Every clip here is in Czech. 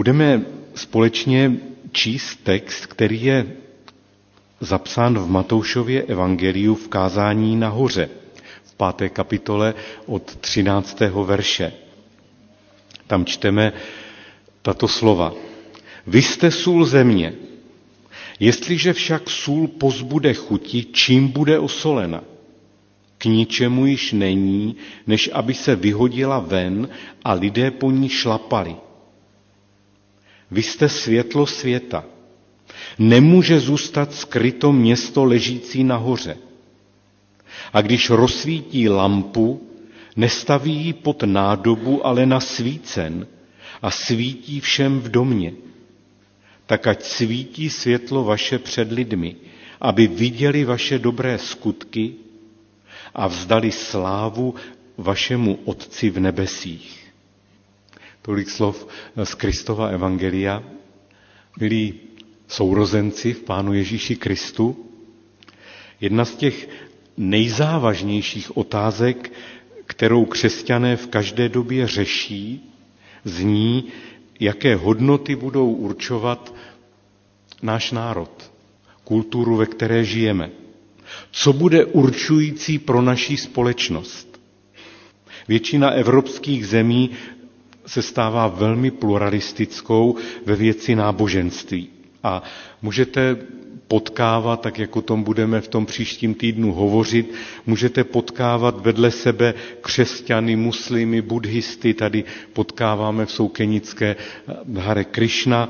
Budeme společně číst text, který je zapsán v Matoušově evangeliu v kázání nahoře, v 5. kapitole od 13. verše. Tam čteme tato slova. Vy jste sůl země. Jestliže však sůl pozbude chuti, čím bude osolena? K ničemu již není, než aby se vyhodila ven a lidé po ní šlapali. Vy jste světlo světa. Nemůže zůstat skryto město ležící nahoře. A když rozsvítí lampu, nestaví ji pod nádobu, ale na svícen a svítí všem v domě. Tak ať svítí světlo vaše před lidmi, aby viděli vaše dobré skutky a vzdali slávu vašemu Otci v nebesích. Tolik slov z Kristova evangelia. Milí sourozenci v Pánu Ježíši Kristu, jedna z těch nejzávažnějších otázek, kterou křesťané v každé době řeší, zní, jaké hodnoty budou určovat náš národ, kulturu, ve které žijeme. Co bude určující pro naši společnost? Většina evropských zemí se stává velmi pluralistickou ve věci náboženství. A můžete potkávat, tak jak o tom budeme v tom příštím týdnu hovořit, můžete potkávat vedle sebe křesťany, muslimy, buddhisty, tady potkáváme v Soukenické Hare Krishna,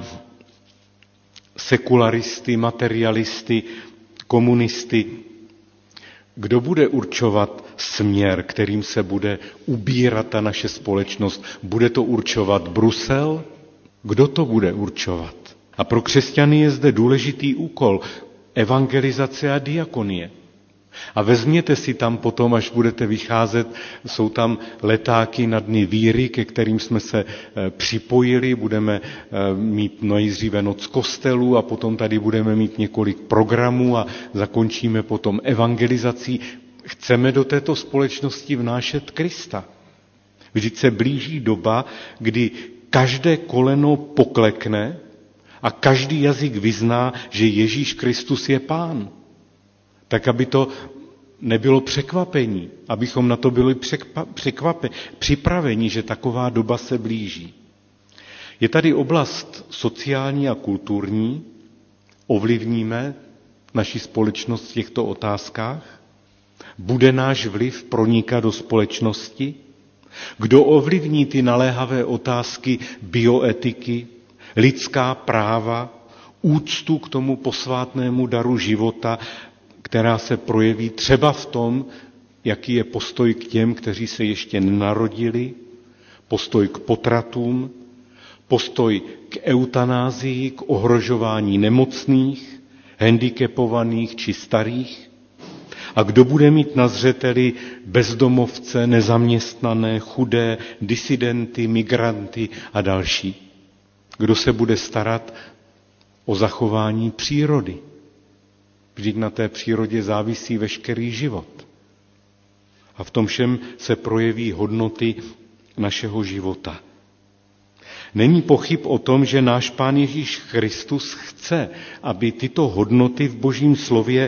sekularisty, materialisty, komunisty. Kdo bude určovat směr, kterým se bude ubírat ta naše společnost? Bude to určovat Brusel? Kdo to bude určovat? A pro křesťany je zde důležitý úkol evangelizace a diakonie. A vezměte si tam potom, až budete vycházet, jsou tam letáky na dny víry, ke kterým jsme se připojili, budeme mít nejdříve noc kostelů a potom tady budeme mít několik programů a zakončíme potom evangelizací. Chceme do této společnosti vnášet Krista. Vždyť se blíží doba, kdy každé koleno poklekne a každý jazyk vyzná, že Ježíš Kristus je Pán. Tak, aby to nebylo překvapení, abychom na to byli připraveni, že taková doba se blíží. Je tady oblast sociální a kulturní, ovlivníme naši společnost v těchto otázkách, bude náš vliv pronikat do společnosti, kdo ovlivní ty naléhavé otázky bioetiky, lidská práva, úctu k tomu posvátnému daru života, která se projeví třeba v tom, jaký je postoj k těm, kteří se ještě nenarodili, postoj k potratům, postoj k eutanázii, k ohrožování nemocných, handicapovaných či starých. A kdo bude mít na zřeteli bezdomovce, nezaměstnané, chudé, disidenty, migranty a další? Kdo se bude starat o zachování přírody? Vždyť na té přírodě závisí veškerý život. A v tom všem se projeví hodnoty našeho života. Není pochyb o tom, že náš Pán Ježíš Kristus chce, aby tyto hodnoty v Božím slově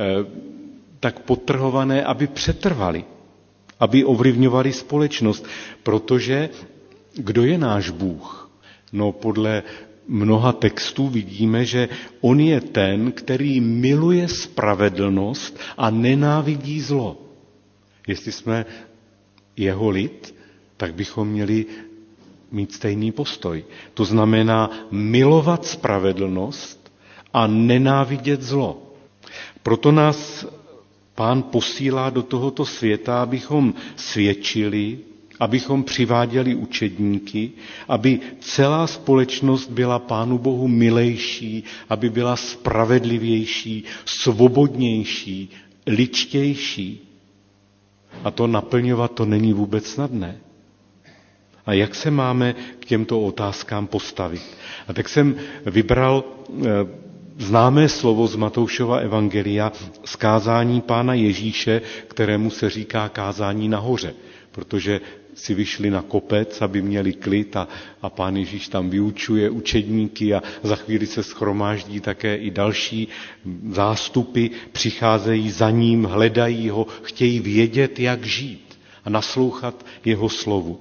tak podtrhované, aby přetrvaly, aby ovlivňovaly společnost. Protože kdo je náš Bůh? No podle mnoha textů vidíme, že on je ten, který miluje spravedlnost a nenávidí zlo. Jestli jsme jeho lid, tak bychom měli mít stejný postoj. To znamená milovat spravedlnost a nenávidět zlo. Proto nás Pán posílá do tohoto světa, abychom svědčili, abychom přiváděli učedníky, aby celá společnost byla Pánu Bohu milejší, aby byla spravedlivější, svobodnější, ličtější. A to naplňovat to není vůbec snadné. A jak se máme k těmto otázkám postavit? A tak jsem vybral známé slovo z Matoušova evangelia z kázání Pána Ježíše, kterému se říká kázání nahoře, protože si vyšli na kopec, aby měli klid a Pán Ježíš tam vyučuje učedníky a za chvíli se shromáždí také i další zástupy, přicházejí za ním, hledají ho, chtějí vědět, jak žít a naslouchat jeho slovu.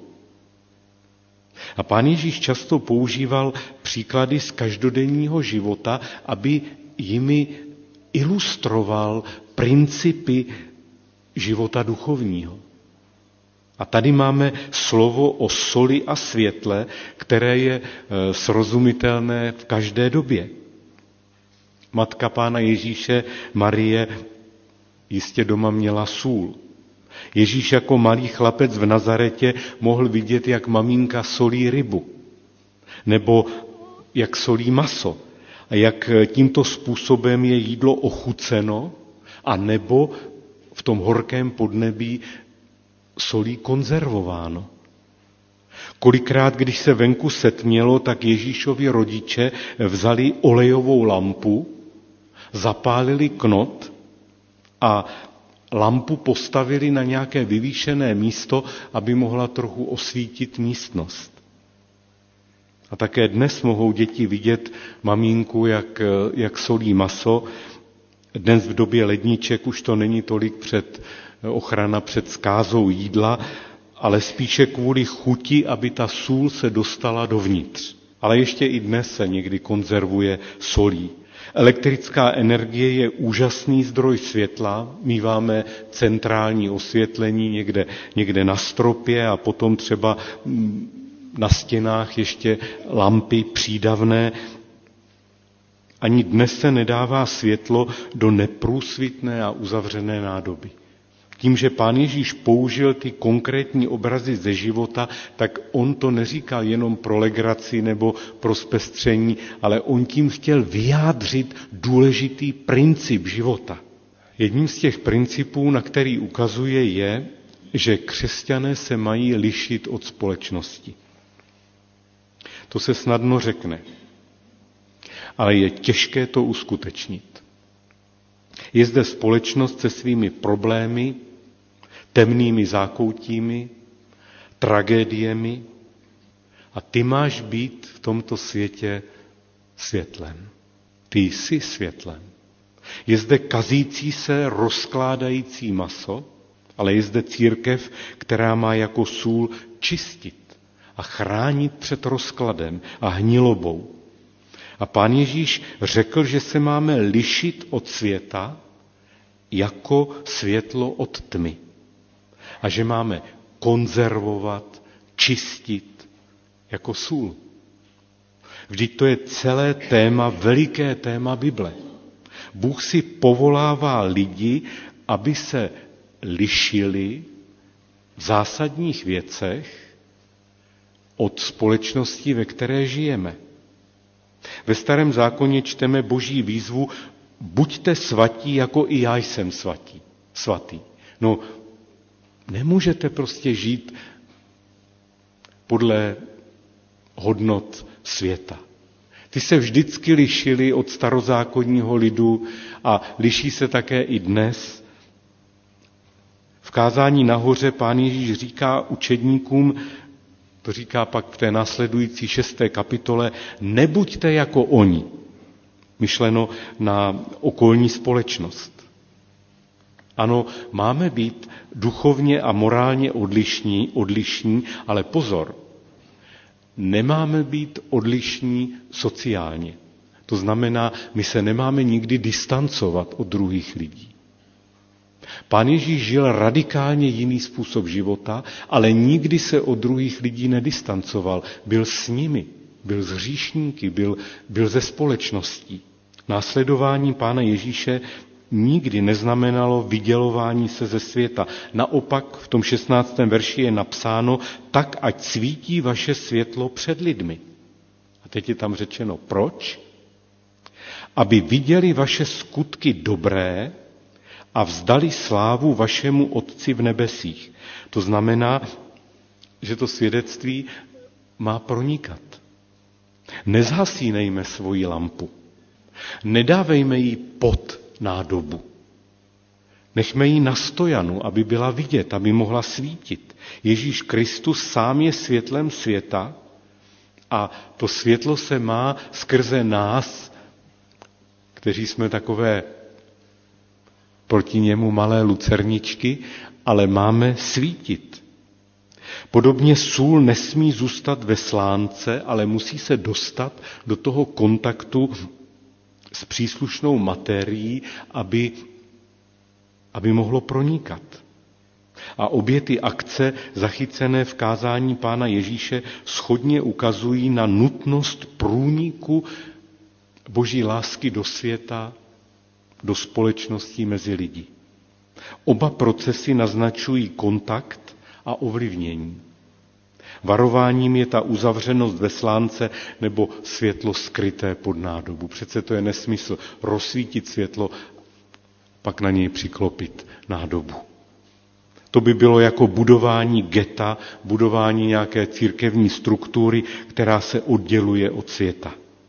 A Pán Ježíš často používal příklady z každodenního života, aby jimi ilustroval principy života duchovního. A tady máme slovo o soli a světle, které je srozumitelné v každé době. Matka Pána Ježíše, Marie, jistě doma měla sůl. Ježíš jako malý chlapec v Nazaretě mohl vidět, jak maminka solí rybu, nebo jak solí maso, a jak tímto způsobem je jídlo ochuceno, a nebo v tom horkém podnebí solí konzervováno. Kolikrát, když se venku setmělo, tak Ježíšovi rodiče vzali olejovou lampu, zapálili knot a lampu postavili na nějaké vyvýšené místo, aby mohla trochu osvítit místnost. A také dnes mohou děti vidět maminku, jak solí maso. Dnes v době ledniček už to není tolik ochrana před zkázou jídla, ale spíše kvůli chuti, aby ta sůl se dostala dovnitř. Ale ještě i dnes se někdy konzervuje solí. Elektrická energie je úžasný zdroj světla. Míváme centrální osvětlení někde na stropě a potom třeba na stěnách ještě lampy přídavné. Ani dnes se nedává světlo do neprůsvitné a uzavřené nádoby. Tím, že Pán Ježíš použil ty konkrétní obrazy ze života, tak on to neříkal jenom pro legraci nebo pro zpestření, ale on tím chtěl vyjádřit důležitý princip života. Jedním z těch principů, na který ukazuje, je, že křesťané se mají lišit od společnosti. To se snadno řekne, ale je těžké to uskutečnit. Je zde společnost se svými problémy, temnými zákoutími, tragédiemi a ty máš být v tomto světě světlem. Ty jsi světlem. Je zde kazící se, rozkládající maso, ale je zde církev, která má jako sůl čistit a chránit před rozkladem a hnilobou. A Pán Ježíš řekl, že se máme lišit od světa jako světlo od tmy. A že máme konzervovat, čistit jako sůl. Vždyť to je celé téma, veliké téma Bible. Bůh si povolává lidi, aby se lišili v zásadních věcech od společnosti, ve které žijeme. Ve Starém zákoně čteme Boží výzvu: buďte svatí, jako i já jsem svatý. No, nemůžete prostě žít podle hodnot světa. Ty se vždycky lišily od starozákonního lidu a liší se také i dnes. V kázání nahoře Pán Ježíš říká učedníkům, to říká pak v té následující 6. kapitole, nebuďte jako oni, myšleno na okolní společnost. Ano, máme být duchovně a morálně odlišní, ale pozor, nemáme být odlišní sociálně. To znamená, my se nemáme nikdy distancovat od druhých lidí. Pán Ježíš žil radikálně jiný způsob života, ale nikdy se od druhých lidí nedistancoval. Byl s nimi, byl s hříšníky, byl ze společností. Následování Pána Ježíše nikdy neznamenalo vydělování se ze světa. Naopak v tom 16. verši je napsáno, tak ať svítí vaše světlo před lidmi. A teď je tam řečeno, proč? Aby viděli vaše skutky dobré a vzdali slávu vašemu Otci v nebesích. To znamená, že to svědectví má pronikat. Nezhasínejme svoji lampu. Nedávejme jí pod nádobu. Nechme ji na stojanu, aby byla vidět, aby mohla svítit. Ježíš Kristus sám je světlem světa a to světlo se má skrze nás, kteří jsme takové proti němu malé lucerničky, ale máme svítit. Podobně sůl nesmí zůstat ve slánce, ale musí se dostat do toho kontaktu s příslušnou materií, aby mohlo pronikat. A obě ty akce zachycené v kázání Pána Ježíše shodně ukazují na nutnost průniku Boží lásky do světa, do společnosti mezi lidi. Oba procesy naznačují kontakt a ovlivnění. Varováním je ta uzavřenost ve slánce nebo světlo skryté pod nádobu. Přece to je nesmysl rozsvítit světlo, pak na něj přiklopit nádobu. To by bylo jako budování geta, budování nějaké církevní struktury, která se odděluje od světa.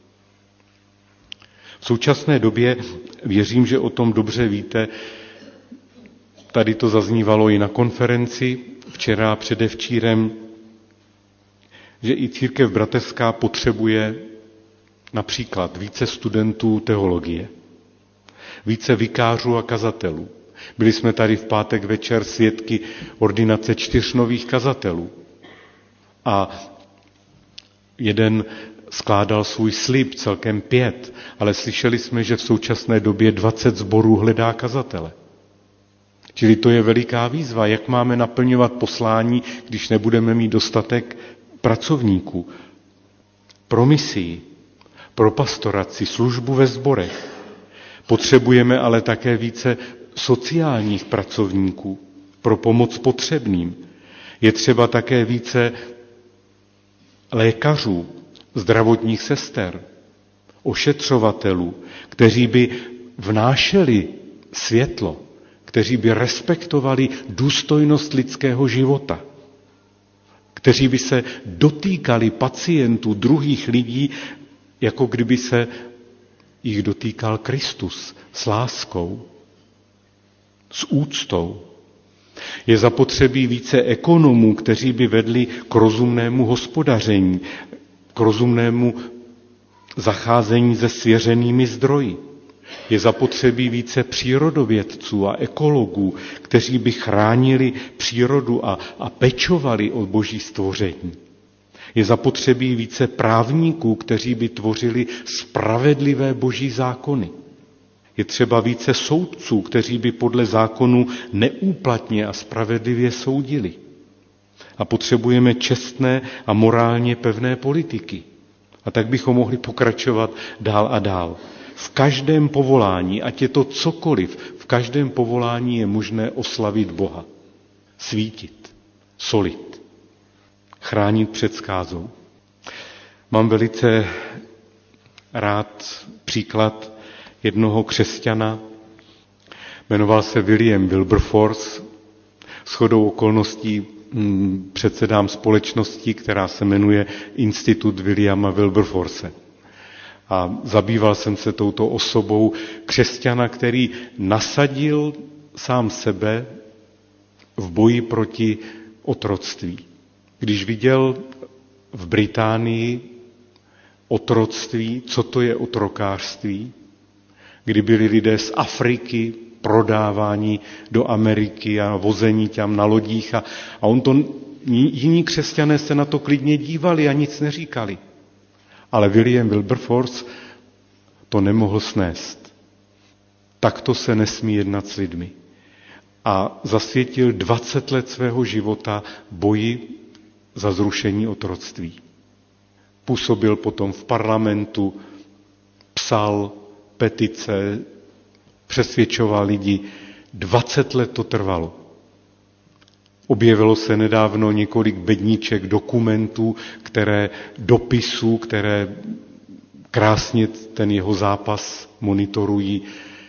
V současné době, věřím, že o tom dobře víte, tady to zaznívalo i na konferenci, včera a předevčírem, že i církev bratrská potřebuje například více studentů teologie, více vikářů a kazatelů. Byli jsme tady v pátek večer svědky ordinace 4 nových kazatelů. A jeden skládal svůj slib, celkem 5, ale slyšeli jsme, že v současné době 20 sborů hledá kazatele. Čili to je veliká výzva, jak máme naplňovat poslání, když nebudeme mít dostatek pracovníků. Pro misii, pro pastoraci, službu ve sborech. Potřebujeme ale také více sociálních pracovníků pro pomoc potřebným. Je třeba také více lékařů, zdravotních sester, ošetřovatelů, kteří by vnášeli světlo, kteří by respektovali důstojnost lidského života, kteří by se dotýkali pacientů, druhých lidí, jako kdyby se jich dotýkal Kristus s láskou, s úctou. Je zapotřebí více ekonomů, kteří by vedli k rozumnému hospodaření, k rozumnému zacházení se svěřenými zdroji. Je zapotřebí více přírodovědců a ekologů, kteří by chránili přírodu a pečovali o Boží stvoření. Je zapotřebí více právníků, kteří by tvořili spravedlivé Boží zákony. Je třeba více soudců, kteří by podle zákonu neúplatně a spravedlivě soudili. A potřebujeme čestné a morálně pevné politiky. A tak bychom mohli pokračovat dál a dál. V každém povolání, ať je to cokoliv, v každém povolání je možné oslavit Boha. Svítit, solit, chránit před zkázou. Mám velice rád příklad jednoho křesťana, jmenoval se William Wilberforce, shodou okolností předsedám společnosti, která se jmenuje Institut Williama Wilberforce. A zabýval jsem se touto osobou křesťana, který nasadil sám sebe v boji proti otroctví. Když viděl v Británii otroctví, co to je otrokářství, kdy byli lidé z Afriky prodáváni do Ameriky a vození tam na lodích a jiní křesťané se na to klidně dívali a nic neříkali. Ale William Wilberforce to nemohl snést. Takto se nesmí jednat s lidmi. A zasvětil 20 let svého života boji za zrušení otroctví. Působil potom v parlamentu, psal petice, přesvědčoval lidi. 20 let to trvalo. Objevilo se nedávno několik bedníček dokumentů, dopisů, které krásně ten jeho zápas monitorují.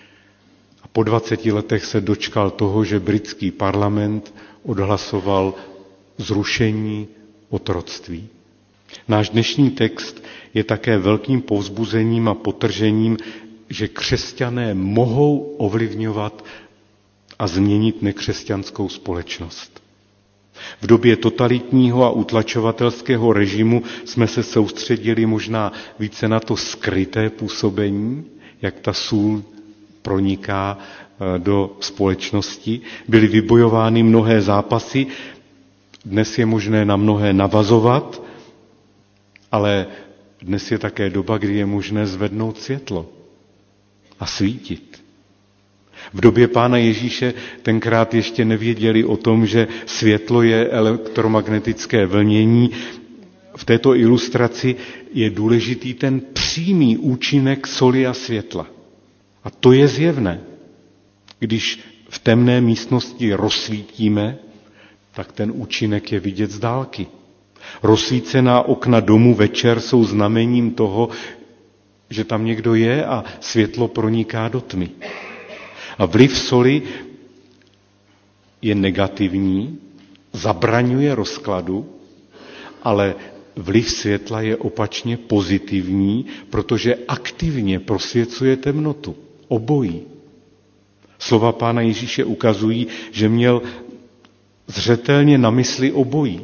A po 20 letech se dočkal toho, že britský parlament odhlasoval zrušení otroctví. Náš dnešní text je také velkým povzbuzením a podtržením, že křesťané mohou ovlivňovat a změnit nekřesťanskou společnost. V době totalitního a utlačovatelského režimu jsme se soustředili možná více na to skryté působení, jak ta sůl proniká do společnosti. Byly vybojovány mnohé zápasy, dnes je možné na mnohé navazovat, ale dnes je také doba, kdy je možné zvednout světlo a svítit. V době Pána Ježíše tenkrát ještě nevěděli o tom, že světlo je elektromagnetické vlnění. V této ilustraci je důležitý ten přímý účinek soli a světla. A to je zjevné. Když v temné místnosti rozsvítíme, tak ten účinek je vidět z dálky. Rozsvícená okna domu večer jsou znamením toho, že tam někdo je a světlo proniká do tmy. A vliv soli je negativní, zabraňuje rozkladu, ale vliv světla je opačně pozitivní, protože aktivně prosvěcuje temnotu. Obojí. Slova Pána Ježíše ukazují, že měl zřetelně na mysli obojí.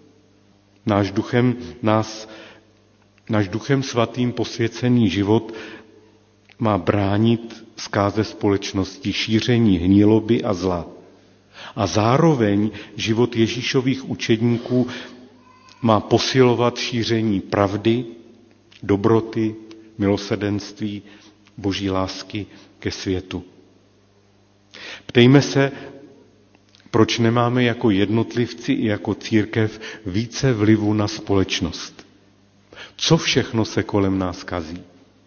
Náš duchem svatým posvěcený život má bránit zkáze společnosti, šíření hniloby a zla. A zároveň život Ježíšových učedníků má posilovat šíření pravdy, dobroty, milosrdenství, boží lásky ke světu. Ptejme se, proč nemáme jako jednotlivci i jako církev více vlivu na společnost. Co všechno se kolem nás kazí?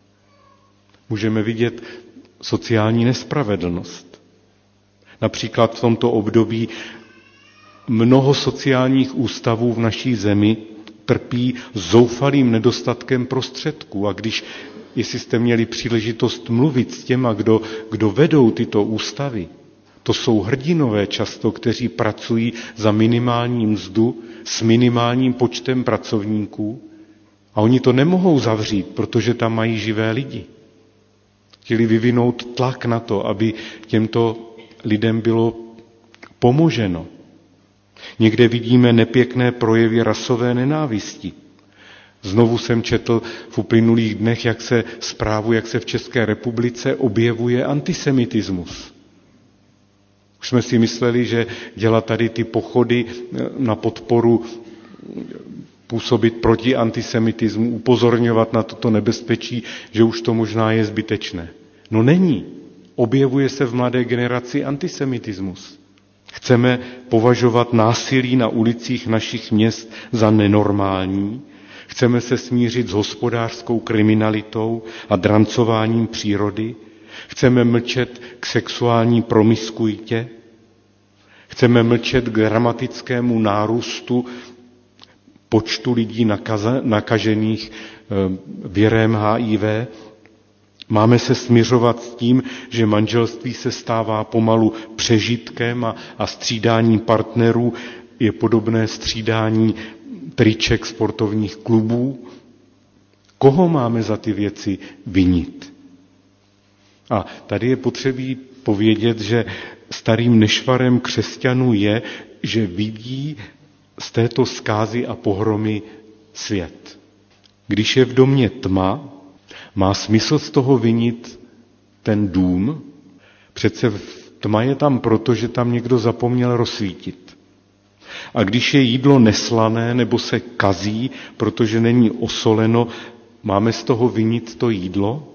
Můžeme vidět sociální nespravedlnost. Například v tomto období mnoho sociálních ústavů v naší zemi trpí zoufalým nedostatkem prostředků. A jestli jste měli příležitost mluvit s těma, kdo vedou tyto ústavy, to jsou hrdinové často, kteří pracují za minimální mzdu s minimálním počtem pracovníků a oni to nemohou zavřít, protože tam mají živé lidi. Chtěli vyvinout tlak na to, aby těmto lidem bylo pomoženo. Někde vidíme nepěkné projevy rasové nenávisti. Znovu jsem četl v uplynulých dnech, jak se v České republice objevuje antisemitismus. Už jsme si mysleli, že dělat tady ty pochody na podporu, působit proti antisemitismu, upozorňovat na toto nebezpečí, že už to možná je zbytečné. No není. Objevuje se v mladé generaci antisemitismus. Chceme považovat násilí na ulicích našich měst za nenormální. Chceme se smířit s hospodářskou kriminalitou a drancováním přírody. Chceme mlčet k sexuální promiskuitě. Chceme mlčet k dramatickému nárůstu počtu lidí nakažených virem HIV. Máme se smiřovat s tím, že manželství se stává pomalu přežitkem a střídání partnerů je podobné střídání triček sportovních klubů. Koho máme za ty věci vinit? A tady je potřebí povědět, že starým nešvarem křesťanů je, že vidí z této zkázy a pohromy svět. Když je v domě tma, má smysl z toho vinit ten dům? Přece tma je tam proto, že tam někdo zapomněl rozsvítit. A když je jídlo neslané nebo se kazí, protože není osoleno, máme z toho vinit to jídlo?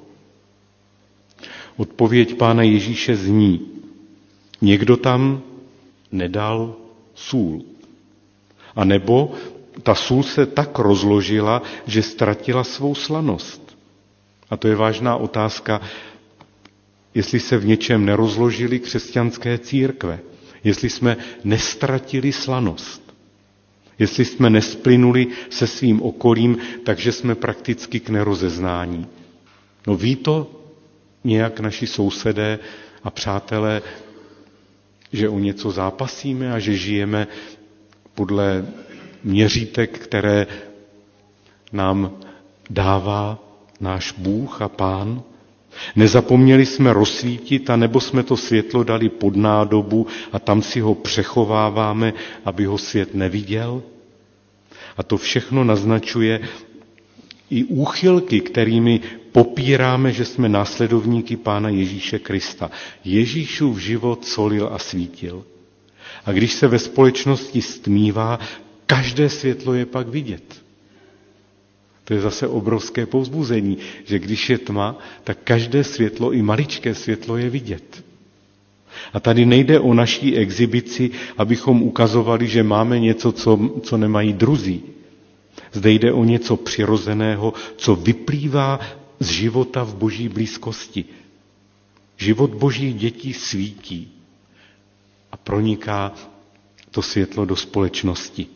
Odpověď Pána Ježíše zní: někdo tam nedal sůl. A nebo ta sůl se tak rozložila, že ztratila svou slanost. A to je vážná otázka, jestli se v něčem nerozložily křesťanské církve, jestli jsme nestratili slanost, jestli jsme nesplynuli se svým okolím, takže jsme prakticky k nerozeznání. No ví to nějak naši sousedé a přátelé, že o něco zápasíme a že žijeme podle měřítek, které nám dává náš Bůh a Pán? Nezapomněli jsme rozsvítit, anebo jsme to světlo dali pod nádobu a tam si ho přechováváme, aby ho svět neviděl? A to všechno naznačuje i úchylky, kterými popíráme, že jsme následovníky Pána Ježíše Krista. Ježíšův život solil a svítil. A když se ve společnosti stmívá, každé světlo je pak vidět. To je zase obrovské povzbuzení, že když je tma, tak každé světlo, i maličké světlo je vidět. A tady nejde o naší exhibici, abychom ukazovali, že máme něco, co nemají druzí. Zde jde o něco přirozeného, co vyplývá z života v Boží blízkosti. Život Božích dětí svítí a proniká to světlo do společnosti.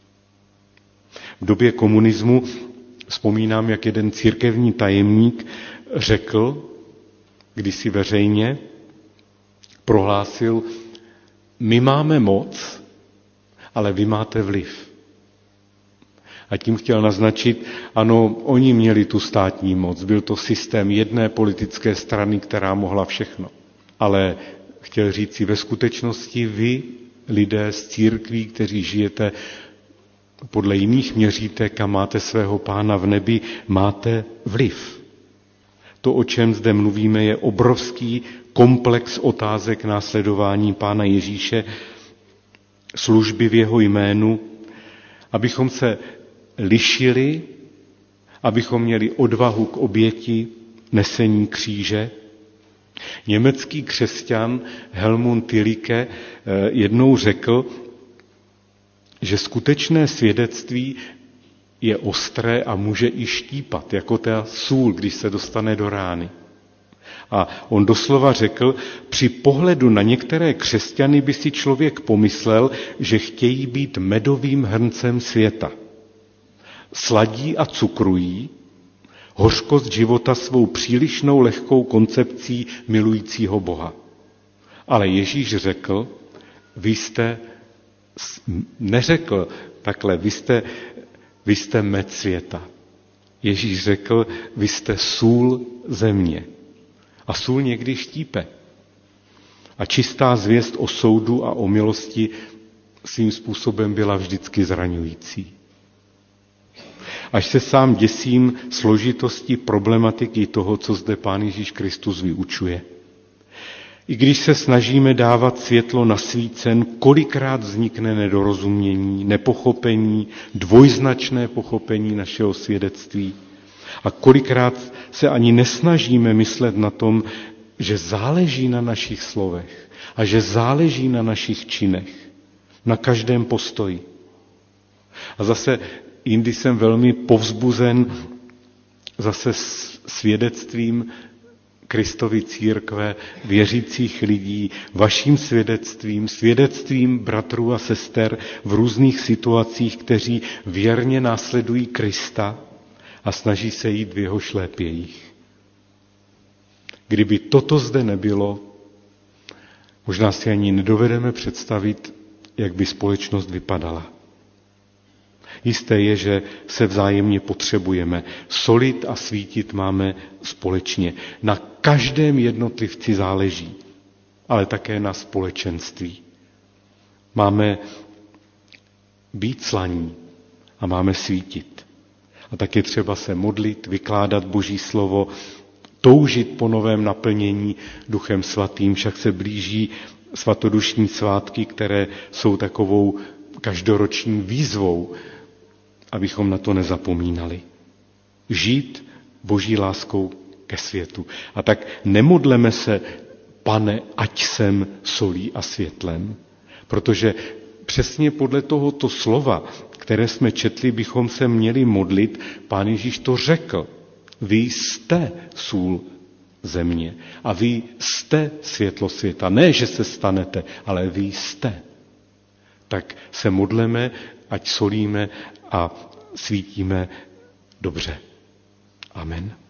V době komunismu vzpomínám, jak jeden církevní tajemník řekl, kdysi veřejně, prohlásil, my máme moc, ale vy máte vliv. A tím chtěl naznačit, ano, oni měli tu státní moc, byl to systém jedné politické strany, která mohla všechno. Ale chtěl říci, ve skutečnosti vy, lidé z církví, kteří žijete podle jiných měřítek a máte svého Pána v nebi, máte vliv. To, o čem zde mluvíme, je obrovský komplex otázek následování Pána Ježíše, služby v jeho jménu, abychom se lišili, abychom měli odvahu k oběti, nesení kříže. Německý křesťan Helmut Tilike jednou řekl, že skutečné svědectví je ostré a může i štípat, jako ta sůl, když se dostane do rány. A on doslova řekl, při pohledu na některé křesťany by si člověk pomyslel, že chtějí být medovým hrncem světa. Sladí a cukrují hořkost života svou přílišnou lehkou koncepcí milujícího Boha. Ale Ježíš řekl, neřekl takhle, vy jste med světa. Ježíš řekl, vy jste sůl země. A sůl někdy štípe. A čistá zvěst o soudu a o milosti svým způsobem byla vždycky zraňující. Až se sám děsím složitosti problematiky toho, co zde Pán Ježíš Kristus vyučuje. I když se snažíme dávat světlo na svícen, kolikrát vznikne nedorozumění, nepochopení, dvojznačné pochopení našeho svědectví. A kolikrát se ani nesnažíme myslet na tom, že záleží na našich slovech a že záleží na našich činech, na každém postoji. A zase jindy jsem velmi povzbuzen zase svědectvím Kristovy církve, věřících lidí, vaším svědectvím bratrů a sester v různých situacích, kteří věrně následují Krista a snaží se jít v jeho šlépějích. Kdyby toto zde nebylo, možná si ani nedovedeme představit, jak by společnost vypadala. Jisté je, že se vzájemně potřebujeme. Solit a svítit máme společně. Na každém jednotlivci záleží, ale také na společenství. Máme být slaní a máme svítit. A tak je třeba se modlit, vykládat Boží slovo, toužit po novém naplnění Duchem Svatým, však se blíží svatodušní svátky, které jsou takovou každoroční výzvou, abychom na to nezapomínali. Žít Boží láskou ke světu. A tak nemodleme se, Pane, ať jsem solí a světlem, protože přesně podle tohoto slova, které jsme četli, bychom se měli modlit. Pán Ježíš to řekl. Vy jste sůl země a vy jste světlo světa. Ne, že se stanete, ale vy jste. Tak se modleme, ať solíme a svítíme dobře. Amen.